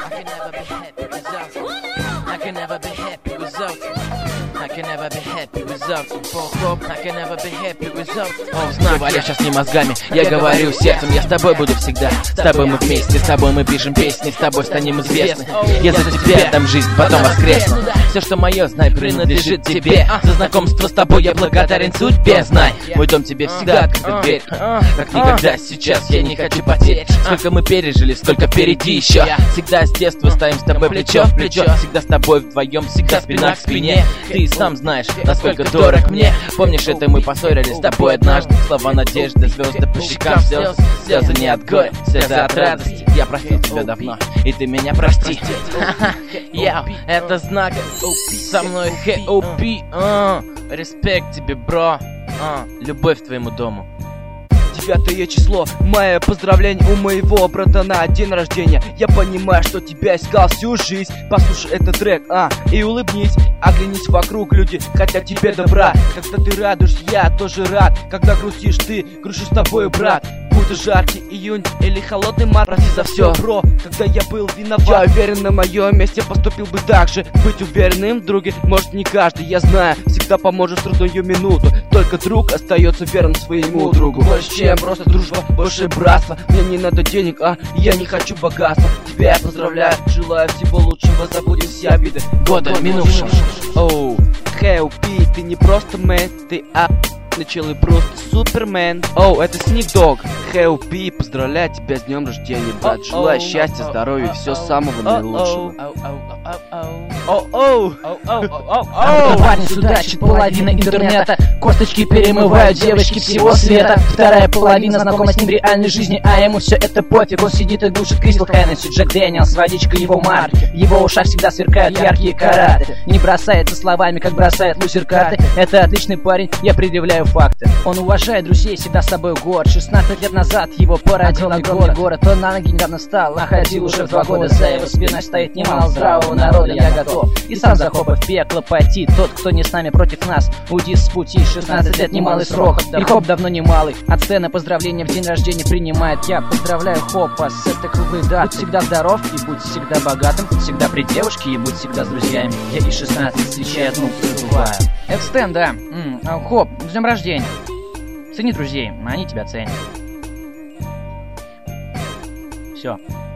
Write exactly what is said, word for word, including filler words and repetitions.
can never be happy without you. I can never be happy without you. I can never be happy without you. Хоп-хоп, I can never be happy without you. О, знак, говорю сейчас не мозгами, я говорю сердцем. Я с тобой буду всегда, с тобой мы вместе, с тобой мы пишем песни, с тобой станем известны. Я за тебя дам жизнь, потом воскресну. Все, что мое, знай, принадлежит тебе. За знакомство с тобой я благодарен судьбе. Знай, мой дом тебе всегда открыта дверь. Как никогда сейчас я не хочу потерять. Сколько мы пережили, сколько впереди еще. Всегда с детства стоим с тобой плечо в плечо. Всегда с тобой вдвоем, всегда спина к спине. Ты сам знаешь, насколько дорог мне. Помнишь, это мы поссорились с тобой однажды. Слова надежды, звезды по щекам слез. Слезы не от горя, слезы от радости. Я простил тебя давно, и ты меня прости. Йоу, это знак. Со мной Хей О Пи. Респект тебе, бро. Любовь к твоему дому. Девятое число мая, поздравление у моего братана, день рождения. Я понимаю, что тебя искал всю жизнь. Послушай этот трек, а, и улыбнись. Оглянись вокруг, люди хотят тебе добра. Когда ты радуешься, я тоже рад. Когда грустишь, ты грустишь с тобой, брат. Будь жаркий июнь или холодный март, прости за все, бро. Когда я был виноват, я уверен, на моем месте поступил бы так же. Быть уверенным в друге может не каждый, я знаю. Всегда поможет в трудную минуту. Только друг остается верным своему другу. Больше чем просто дружба, больше братства. Мне не надо денег, а я не хочу богатства. Тебя я поздравляю, желаю всего лучшего. Забудем все обиды года минувшего. Оу, Хей О Пи, ты не просто мэн, ты а... Начал и просто супермен. Оу, это Sneak Dog. Хей О Пи, поздравляю тебя с днем рождения, брат. Желаю счастья, здоровья и все самого наилучшего. Оу-оу. Парни судачит, половина интернета. Косточки перемывают девочки всего света. Вторая половина знакома с ним в реальной жизни, а ему все это пофиг. Он сидит и глушит Кристал Хеннесси, Джек Дэниелс, водичка его марки. В его ушах всегда сверкают яркие караты. Не бросается словами, как бросает лузер карты. Это отличный парень, я предъявляю факты. Он уважает друзей, всегда с собой горд. шестнадцать лет назад его породил огромный город. Он на ноги недавно встал, а ходил уже в два года. За его спиной стоит немало здравого народа. Я готов и сам за хопа в пекло пойти. Тот, кто не с нами, против нас, уйди с пути. шестнадцать лет немалый срок, и хоп давно немалый. От сцены поздравления в день рождения принимает. Я поздравляю хопа с этой круглой датой. Будь всегда здоров и будь всегда богатым. Всегда при девушке и будь всегда с друзьями. Я и шестнадцать встречаю одну, забываю. Это Стэн, да. М -м, хоп, с днем рождения. Цени друзей, они тебя ценят. Все.